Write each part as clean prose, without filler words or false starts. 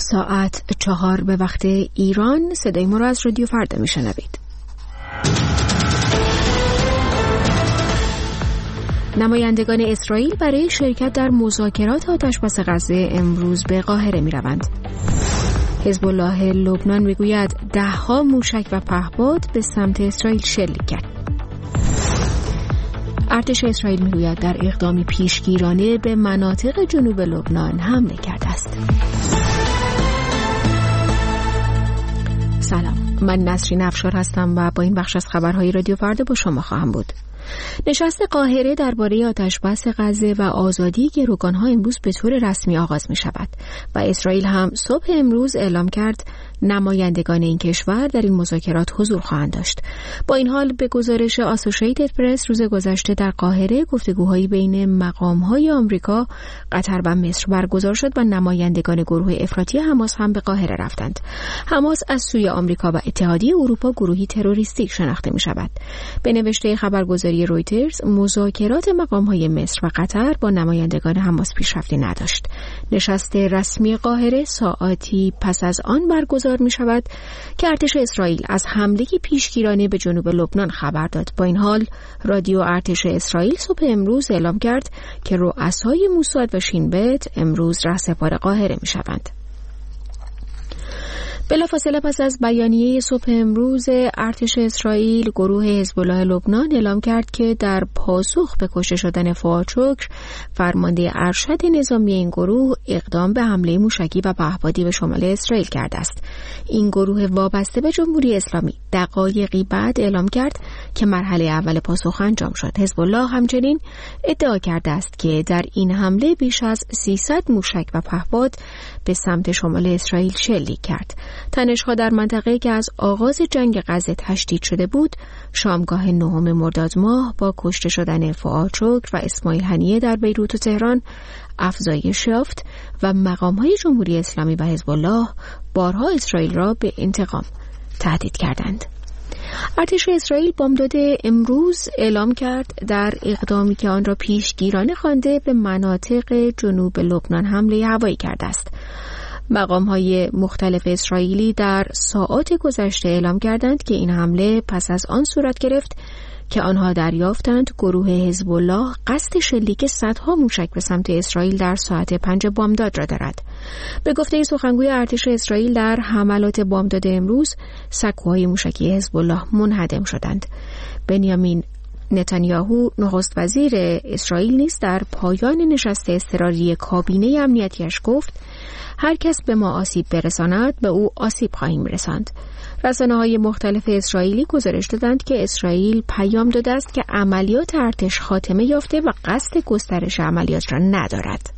ساعت 4 به وقت ایران. صدای ما را از رادیو فردا میشنوید. نمایندگان اسرائیل برای شرکت در مذاکرات آتشبس غزه امروز به قاهره میروند. حزب الله لبنان میگوید 10 موشک و پهپاد به سمت اسرائیل شلیک کرد. ارتش اسرائیل میگوید در اقدامی پیشگیرانه به مناطق جنوب لبنان حمله کرده است. سلام، من نسرین افشار هستم و با این بخش از خبرهای رادیو فردا با شما خواهم بود. نشست قاهره درباره آتشبس غزه و آزادی گروگان‌ها امروز به طور رسمی آغاز می شود و اسرائیل هم صبح امروز اعلام کرد نمایندگان این کشور در این مذاکرات حضور خواهند داشت. با این حال به گزارش آسوشیتد پرس روز گذشته در قاهره گفتگوهایی بین مقام‌های آمریکا، قطر و مصر برگزار شد و نمایندگان گروه افراطی حماس هم به قاهره رفتند. حماس از سوی آمریکا و اتحادیه اروپا گروهی تروریستی شناخته می شود. به نوشته خبرگزاری رویترز مذاکرات مقام‌های مصر و قطر با نمایندگان حماس پیشرفتی نداشت. نشست رسمی قاهره ساعاتی پس از آن برگزار می شود که ارتش اسرائیل از حمله پیشگیرانه به جنوب لبنان خبر داد. با این حال رادیو ارتش اسرائیل صبح امروز اعلام کرد که رؤسای موساد و شین بت امروز رهسپار قاهره می شوند. بلافاصله پس از بیانیه صبح امروز ارتش اسرائیل، گروه حزب الله لبنان اعلام کرد که در پاسخ به کشته شدن فؤاد شکر، فرمانده ارشد نظامی این گروه اقدام به حمله موشکی و پهپادی به شمال اسرائیل کرده است. این گروه وابسته به جمهوری اسلامی دقایقی بعد اعلام کرد که مرحله اول پاسخ انجام شد. حزب الله همچنین ادعا کرده است که در این حمله بیش از 300 موشک و پهپاد به سمت شمال اسرائیل شلیک کرد. تنش‌ها در منطقه که از آغاز جنگ غزه تشدید شده بود، شامگاه 9 مرداد ماه با کشته شدن فؤاد شکر و اسماعیل هنیه در بیروت و تهران افزایش یافت و مقام‌های جمهوری اسلامی و حزب الله بارها اسرائیل را به انتقام تهدید کردند. ارتش اسرائیل بامداد امروز اعلام کرد در اقدامی که آن را پیشگیرانه خوانده به مناطق جنوب لبنان حمله هوایی کرده است. مقام‌های مختلف اسرائیلی در ساعات گذشته اعلام کردند که این حمله پس از آن صورت گرفت که آنها دریافتند گروه حزب الله قصد شلیک صدها موشک به سمت اسرائیل در ساعت 5 بامداد را دارد. به گفته سخنگوی ارتش اسرائیل در حملات بامداد امروز سکوهای موشکی حزب الله منهدم شدند. بنیامین نتانیاهو نخست وزیر اسرائیل نیز در پایان نشست اضطراری کابینه امنیتیش گفت هر کس به ما آسیب برساند به او آسیب خواهیم رساند. رسانه‌های مختلف اسرائیلی گزارش دادند که اسرائیل پیام داده است که عملیات ارتش خاتمه یافته و قصد گسترش عملیات را ندارد.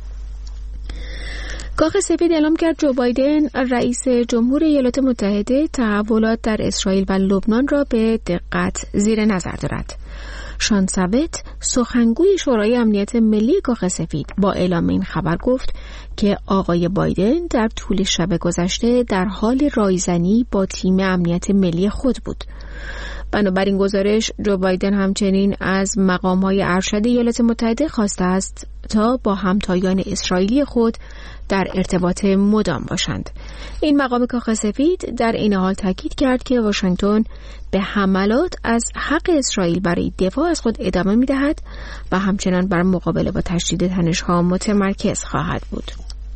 کاخ سفید اعلام کرد جو بایدن رئیس جمهور ایالات متحده تحولات در اسرائیل و لبنان را به دقت زیر نظر دارد. شان ساوت سخنگوی شورای امنیت ملی کاخ سفید با اعلام این خبر گفت که آقای بایدن در طول شب گذشته در حال رایزنی با تیم امنیت ملی خود بود. بنابراین گزارش جو بایدن همچنین از مقام‌های ارشد ایالات متحده خواسته است تا با همتایان اسرائیلی خود در ارتباط مدام باشند. این مقام کاخ سفید در این حال تاکید کرد که واشنگتن به حملات از حق اسرائیل برای دفاع از خود ادامه می‌دهد و همچنان بر مقابله با تشدید تنش‌ها متمرکز خواهد بود.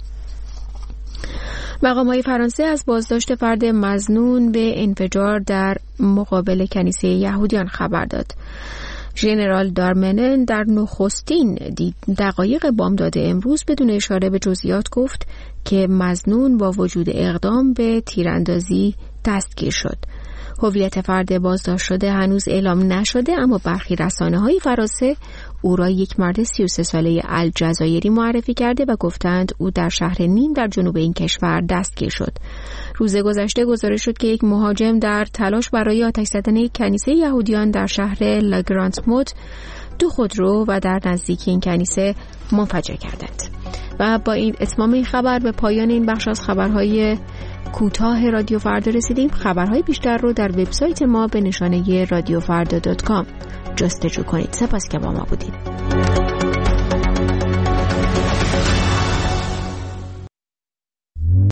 مقام‌های فرانسه از بازداشت فرد مظنون به انفجار در مقابل کنیسه یهودیان خبر داد. ژنرال دارمنن در نخستین دقایق بامداد امروز بدون اشاره به جزئیات گفت که مظنون با وجود اقدام به تیراندازی دستگیر شد. هویت فرد بازداشت شده هنوز اعلام نشده، اما برخی رسانه‌های فرانسه او را یک مرد 33 ساله الجزایری معرفی کرده و گفتند او در شهر نیم در جنوب این کشور دستگیر شد. روز گذشته گزارش شد که یک مهاجم در تلاش برای آتش زدن یک کنیسه یهودیان در شهر لاگرانت-موت 2 خودرو و در نزدیکی این کنیسه منفجر کردند. و با این اتمام این خبر به پایان این بخش از خبرهای کوتاه رادیو فردا رسیدیم. خبرهای بیشتر رو در وبسایت ما به نشانه radiofrda.com جستجو کنید. سپاس که با ما بودید.